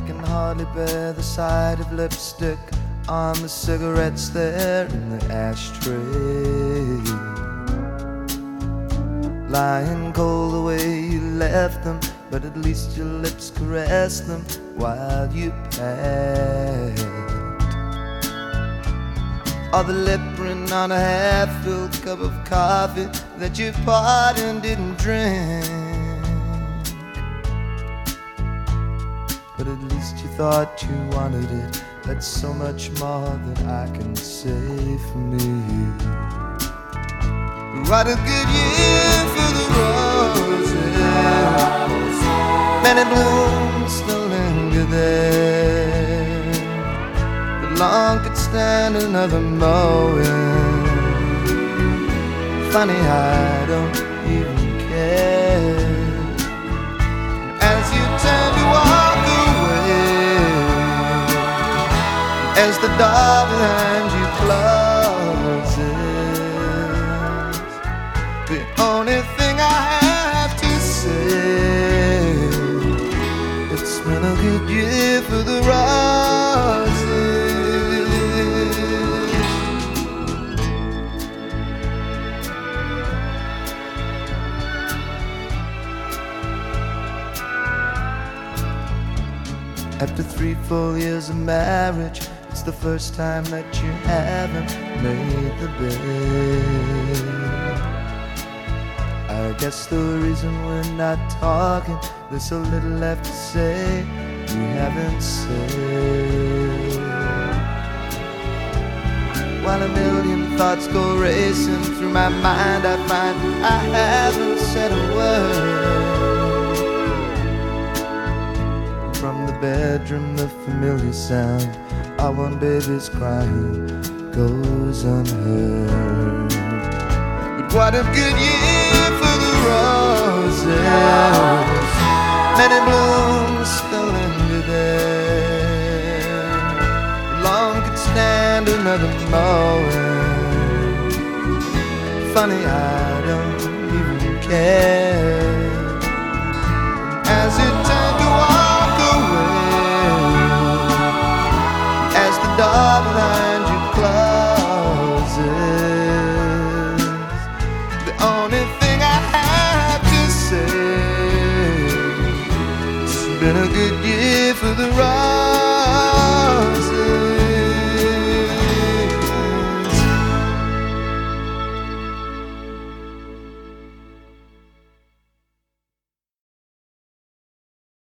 can hardly bear the sight of lipstick on the cigarettes there in the ashtray. Lying cold the way you left them, but at least your lips caressed them while you passed. Or the lip print on a half-filled cup of coffee that you poured and didn't drink. But at least you thought you wanted it. That's so much more than I can say for me. What a good year for the roses. Many blooms still linger there, but long could stand another mowing. Funny, I don't even care. As you turn to walk away, as the door behind you closes, the only thing I have to say, it's been a good year for the roses. After 3 full years of marriage, it's the first time that you haven't made the bed. I guess the reason we're not talking, there's so little left to say we haven't said. While a million thoughts go racing through my mind, I find I haven't said a word. From the bedroom, the familiar sound, our one baby's crying goes unheard. But what a good year for the roses. Many blooms still linger there. Long could stand another mowing. Funny, I don't even care.